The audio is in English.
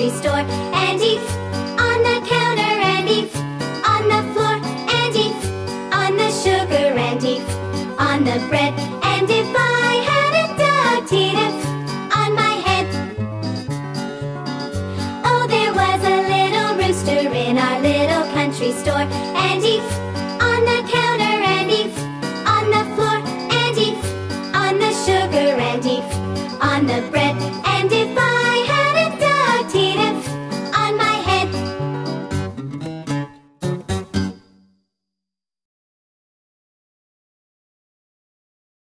country store and eats on the counter and eats on the floor and eats on the sugar and eats on the bread. And if I had a dog, he'd have on my head. Oh, there was a little rooster in our little country store and eats on the counter and eats on the floor and eats on the sugar and eats on the bread.